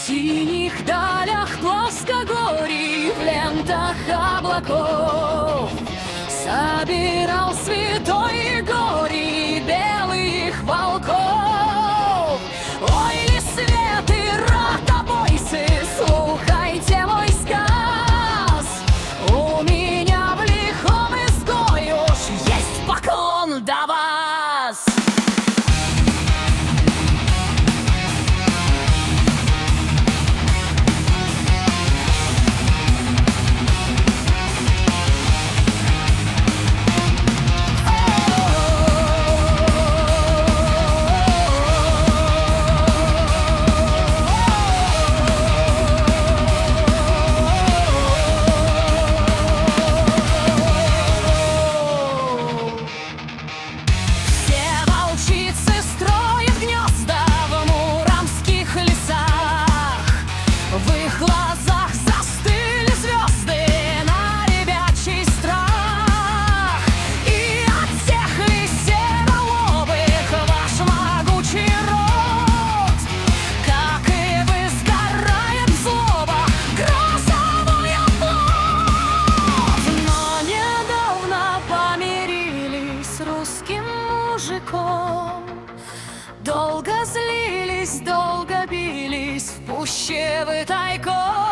синих далях плоскогорий, в лентах облаков собирал святой Егорий белых волков. Ой, ли светы, ротобойцы, слухайте мой сказ. У меня в лихом изгое уж есть поклон до вас. В их глазах застыли звезды на ребячий страх. И от всех серолобых ваш могучий род, как и вы, сгорает злоба, грозовой оплот. Но недавно помирились с русским мужиком. Долго злились, долго бились в пуще вы тайком.